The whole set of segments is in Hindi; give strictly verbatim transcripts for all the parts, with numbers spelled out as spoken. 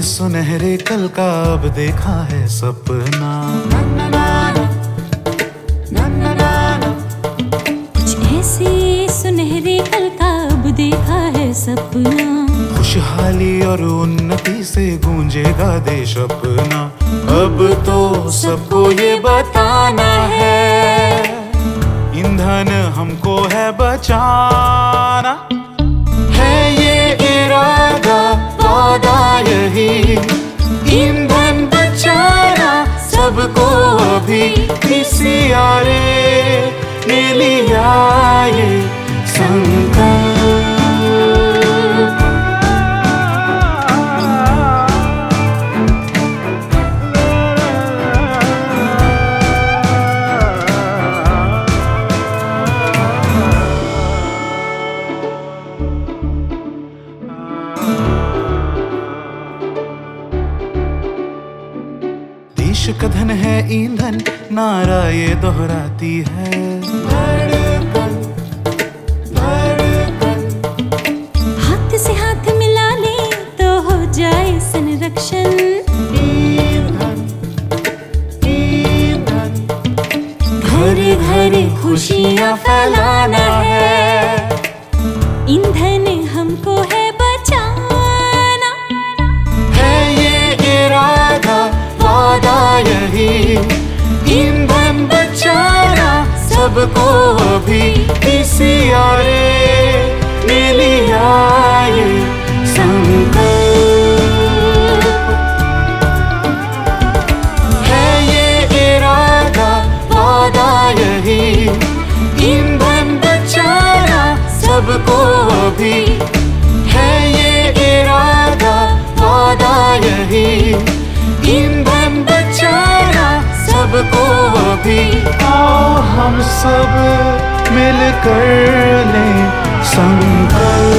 सुनहरे कल का अब देखा है सपना। कुछ ऐसे सुनहरे कल का अब देखा है सपना। खुशहाली और उन्नति से गूंजेगा देश अपना। अब तो सबको ये बताना है, ईंधन हमको है बचाना। है ये इरादा वादा यही, ईंधन बचाना सबको अभी इसी आरे ने लिया ये संकल्प। देश का धन है ईंधन, नारा ये दोहराती है। धड़कन, धड़कन। हाथ से हाथ मिला ले तो हो जाए संरक्षण। ईंधन, ईंधन। घर घर खुशियाँ फैलाना है, ईंधन हमको है बचाना। है ये इरादा वादा यही, ईंधन बचाना सबको अभी इसी आरे ने लिया ये संकल्प। है ये इरादा वादा यही, ईंधन बचाना सबको अभी। है ये इरादा वादा यही, ईंधन बचाना सबको अभी। आओ हम सब मिलकर लें संकल्प।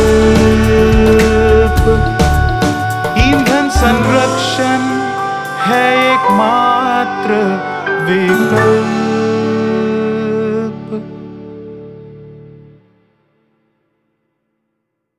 ईंधन संरक्षण है एकमात्र विकल्प।